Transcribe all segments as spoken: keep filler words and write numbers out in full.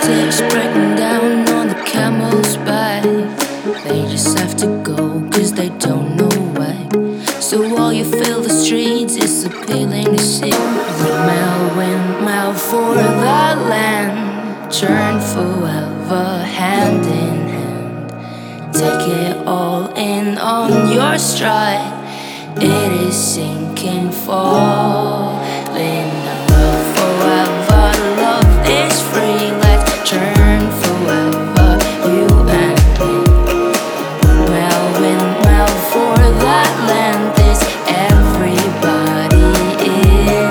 Sticks breaking down on the camel's back. They just have to go cause they don't know why. So while you fill the streets, it's appealing to see. Windmill, windmill for the land. Turn forever hand in hand. Take it all in on your stride. It is sinking, falling. Love forever, love is free. Let's turn forever, you and me. Well, windmill for that land. Is everybody in?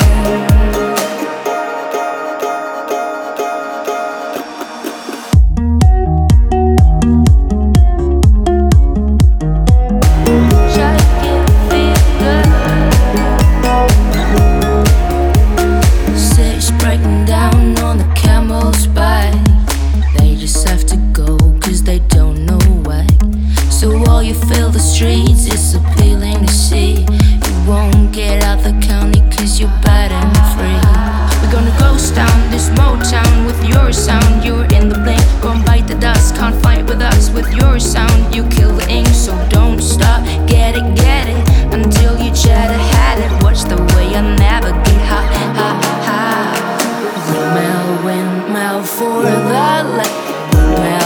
Breaking down on the camel's back. They just have to go cause they don't know why. So while you fill the streets, it's appealing to see. You won't get out the county cause you're bad and free. We're gonna ghost down this Motown with your sound. You're in the blink, gon' bite the dust. Can't fight with us with your sound. You kill the ink, so don't stop. Get it, get it, until you try to hide it. Watch the way I navigate, ha, ha, ha. Windmill, windmill for the light.